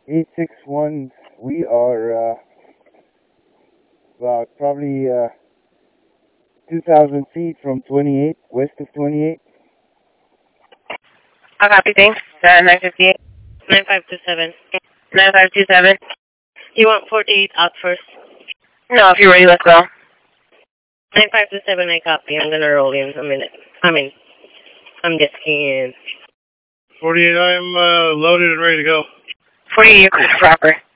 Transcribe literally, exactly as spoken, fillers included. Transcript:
eight six one, we are uh, about probably uh, two thousand feet from twenty-eight, west of twenty-eight. I'll copy things. Uh, nine fifty-eight. nine five two seven. nine five two seven. You want forty-eight out first? No, if you're ready, let's go. nine five two seven, I copy. I'm gonna roll in a minute. I mean, I'm just keying in. forty-eight, I'm uh, loaded and ready to go. forty-eight, you're proper.